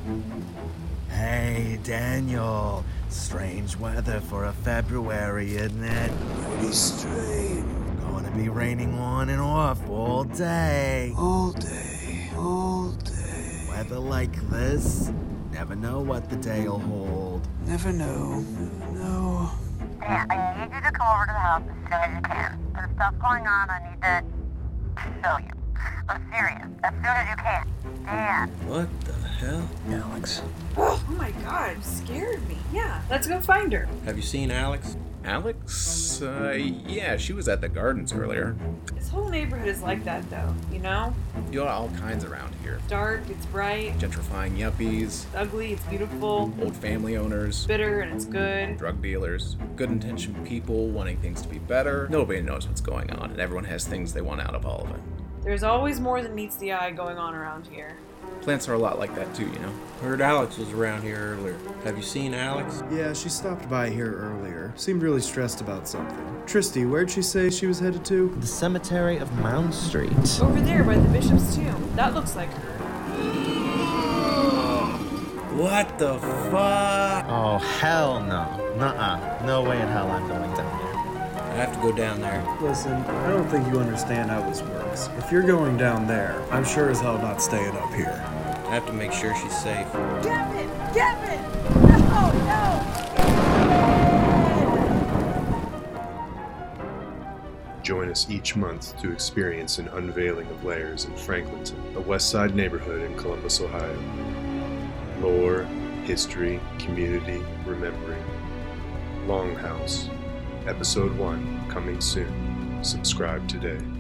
Hey, Daniel. Strange weather for a February, isn't it? Pretty strange. Going to be raining on and off all day. All day, all day. Weather like this, never know what the day'll hold. Never know, never know. Dan, I need you to come over to the house as soon as you can. There's stuff going on I need to show you. I'm serious. As soon as you can. Dan. What the hell? Alex. Oh my god, you scared me. Yeah, let's go find her. Have you seen Alex? Alex? Yeah, she was at the gardens earlier. This whole neighborhood is like that though, you know? You got all kinds around here. It's dark, it's bright, Gentrifying yuppies, it's ugly, it's beautiful, old family owners, it's bitter and it's good. drug dealers, good-intentioned people wanting things to be better. Nobody knows what's going on, and everyone has things they want out of all of it. There's always more than meets the eye going on around here. Plants are a lot like that too, you know? Heard Alex was around here earlier. Have you seen Alex? Yeah, she stopped by here earlier. Seemed really stressed about something. Tristy, where'd she say she was headed to? The cemetery of Mound Street. Over there by the bishop's tomb. That looks like her. What the fuck? Oh, hell no. Nuh-uh. No way in hell I'm going down there. I have to go down there. Listen, I don't think you understand how this works. If you're going down there, I'm sure as hell not staying up here. I have to make sure she's safe. Gavin! Gavin! No, no! Join us each month to experience an unveiling of layers in Franklinton, a West Side neighborhood in Columbus, Ohio. Lore, history, community, remembering. Longhouse, Episode 1, coming soon. Subscribe today.